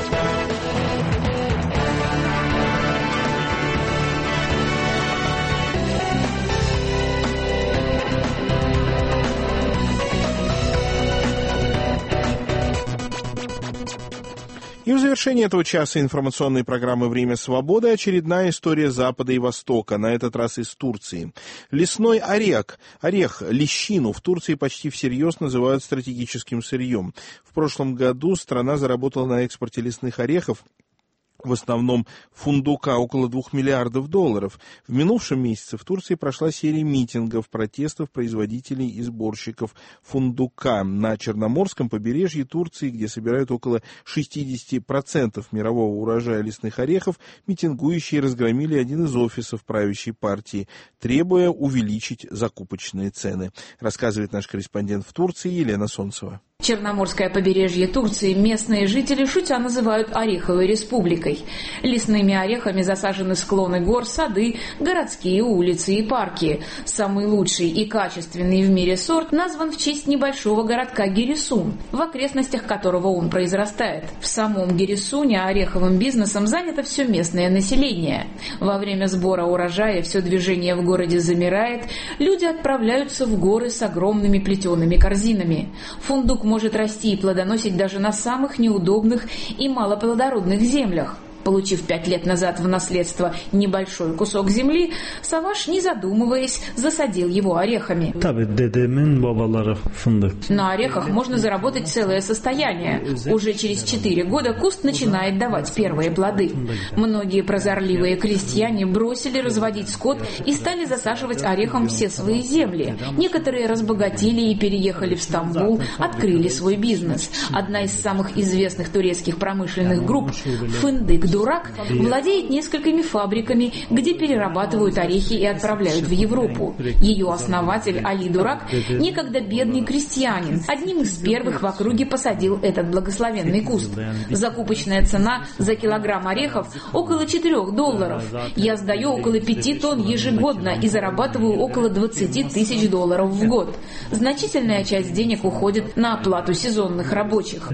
S1: И в завершении этого часа информационной программы «Время свободы» очередная история Запада и Востока, на этот раз из Турции. Лесной орех, орех, лещину в Турции почти всерьез называют стратегическим сырьем. В прошлом году страна заработала на экспорте лесных орехов, в основном фундука, около двух миллиардов долларов. В минувшем месяце в Турции прошла серия митингов, протестов производителей и сборщиков фундука. На Черноморском побережье Турции, где собирают около шестьдесят процентов мирового урожая лесных орехов, митингующие разгромили один из офисов правящей партии, требуя увеличить закупочные цены. Рассказывает наш корреспондент в Турции Елена Солнцева.
S21: Черноморское побережье Турции местные жители шутя называют Ореховой республикой. Лесными орехами засажены склоны гор, сады, городские улицы и парки. Самый лучший и качественный в мире сорт назван в честь небольшого городка Гирисун, в окрестностях которого он произрастает. В самом Гирисуне ореховым бизнесом занято все местное население. Во время сбора урожая все движение в городе замирает, люди отправляются в горы с огромными плетеными корзинами. Фундук может расти и плодоносить даже на самых неудобных и малоплодородных землях. Получив пять лет назад в наследство небольшой кусок земли, Саваш, не задумываясь, засадил его орехами. На орехах можно заработать целое состояние. Уже через четыре года куст начинает давать первые плоды. Многие прозорливые крестьяне бросили разводить скот и стали засаживать орехом все свои земли. Некоторые разбогатели и переехали в Стамбул, открыли свой бизнес. Одна из самых известных турецких промышленных групп «Фындык Дурак» владеет несколькими фабриками, где перерабатывают орехи и отправляют в Европу. Ее основатель Али Дурак, некогда бедный крестьянин, одним из первых в округе посадил этот благословенный куст. Закупочная цена за килограмм орехов около четырех долларов. Я сдаю около пяти тонн ежегодно и зарабатываю около двадцати тысяч долларов в год. Значительная часть денег уходит на оплату сезонных рабочих.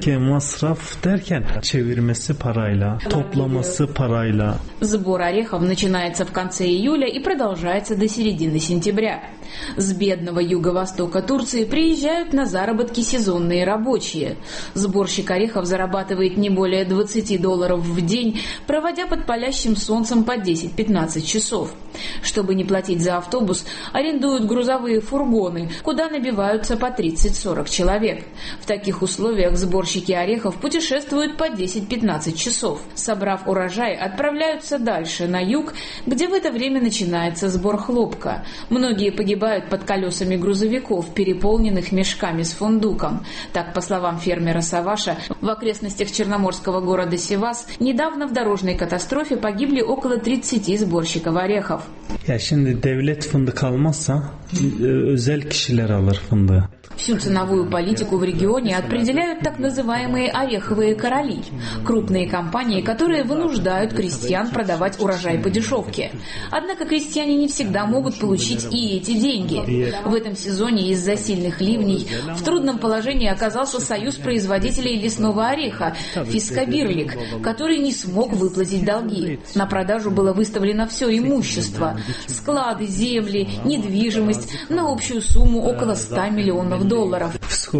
S21: Сбор орехов начинается в конце июля и продолжается до середины сентября. С бедного юго-востока Турции приезжают на заработки сезонные рабочие. Сборщик орехов зарабатывает не более двадцати долларов в день, проводя под палящим солнцем по десять-пятнадцать часов. Чтобы не платить за автобус, арендуют грузовые фургоны, куда набиваются по тридцать-сорок человек. В таких условиях сборщики орехов путешествуют по десять-пятнадцать часов. Собрав урожай, отправляются дальше, на юг, где в это время начинается сбор хлопка. Многие погибают под колесами грузовиков, переполненных мешками с фундуком. Так, по словам фермера Саваша, в окрестностях черноморского города Сивас недавно в дорожной катастрофе погибли около тридцати сборщиков орехов. Всю ценовую политику в регионе определяют так называемые ореховые короли – крупные компании, которые вынуждают крестьян продавать урожай по дешевке. Однако крестьяне не всегда могут получить и эти деньги. В этом сезоне из-за сильных ливней в трудном положении оказался союз производителей лесного ореха «Фискобирлик», который не смог выплатить долги. На продажу было выставлено все имущество – склады, земли, недвижимость на общую сумму около ста миллионов долларов.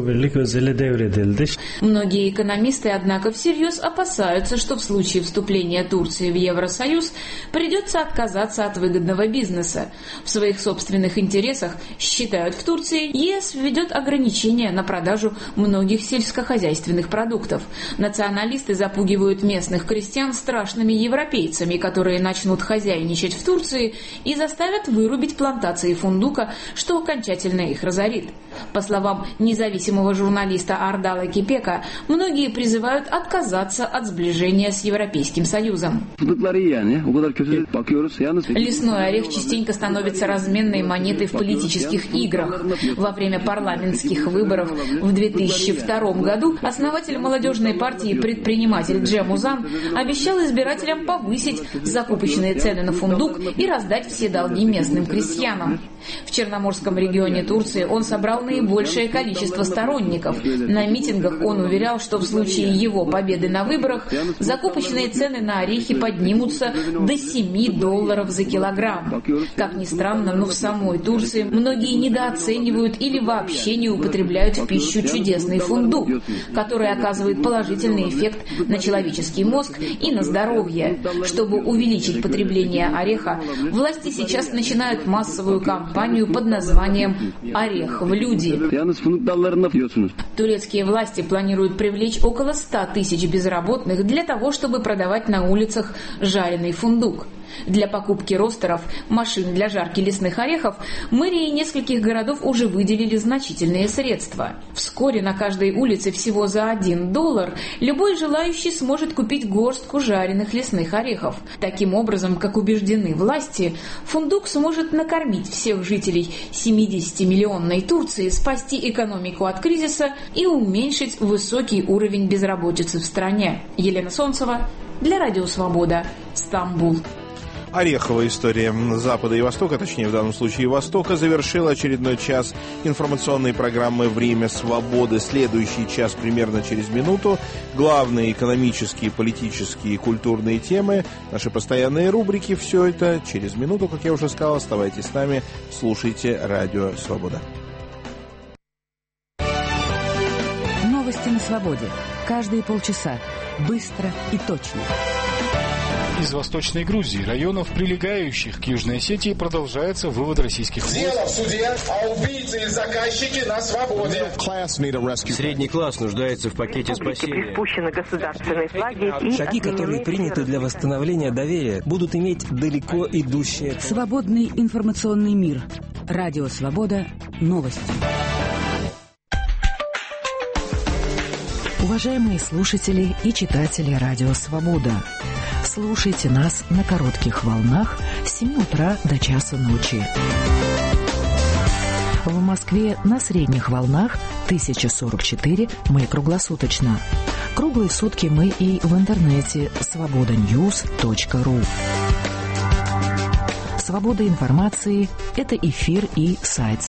S21: Многие экономисты, однако, всерьез опасаются, что в случае вступления Турции в Евросоюз придется отказаться от выгодного бизнеса. В своих собственных интересах, считают в Турции, ЕС введет ограничения на продажу многих сельскохозяйственных продуктов. Националисты запугивают местных крестьян страшными европейцами, которые начнут хозяйничать в Турции и заставят вырубить плантации фундука, что окончательно их разорит. По словам независимого журналиста Ардала Кипека, многие призывают отказаться от сближения с Европейским Союзом. Лесной орех частенько становится разменной монетой в политических играх. Во время парламентских выборов в две тысячи втором году основатель молодежной партии предприниматель Джем Узан обещал избирателям повысить закупочные цены на фундук и раздать все долги местным крестьянам. В Черноморском регионе Турции он собрал наибольшее количество сторонников. На митингах он уверял, что в случае его победы на выборах закупочные цены на орехи поднимутся до семи долларов за килограмм. Как ни странно, но в самой Турции многие недооценивают или вообще не употребляют в пищу чудесный фундук, который оказывает положительный эффект на человеческий мозг и на здоровье. Чтобы увеличить потребление ореха, власти сейчас начинают массовую кампанию под названием «Орех в люди». Турецкие власти планируют привлечь около ста тысяч безработных для того, чтобы продавать на улицах жареный фундук. Для покупки ростеров, машин для жарки лесных орехов, мэрии нескольких городов уже выделили значительные средства. Вскоре на каждой улице всего за один доллар любой желающий сможет купить горстку жареных лесных орехов. Таким образом, как убеждены власти, фундук сможет накормить всех жителей семидесятимиллионной Турции, спасти экономику от кризиса и уменьшить высокий уровень безработицы в стране. Елена Солнцева для Радио Свобода, Стамбул.
S1: Ореховая история Запада и Востока, точнее в данном случае Востока, завершила очередной час информационной программы «Время свободы». Следующий час примерно через минуту. Главные экономические, политические и культурные темы, наши постоянные рубрики. Все это через минуту, как я уже сказал. Оставайтесь с нами, слушайте Радио Свобода.
S5: Новости на свободе. Каждые полчаса. Быстро и точно.
S2: Из Восточной Грузии, районов, прилегающих к Южной Осетии, продолжается вывод российских войск.
S22: Дело в суде, а убийцы и заказчики на свободе.
S7: Средний класс нуждается в пакете спасения.
S23: Приспущены государственные флаги.
S24: Шаги, которые приняты для восстановления доверия, будут иметь далеко идущие...
S5: Свободный информационный мир. Радио Свобода. Новости. Уважаемые слушатели и читатели Радио Свобода, слушайте нас на коротких волнах с семи утра до часа ночи. В Москве на средних волнах тысяча сорок четыре, мы круглосуточно. Круглые сутки мы и в интернете свобода ньюс точка ру. Свобода информации – это эфир и сайт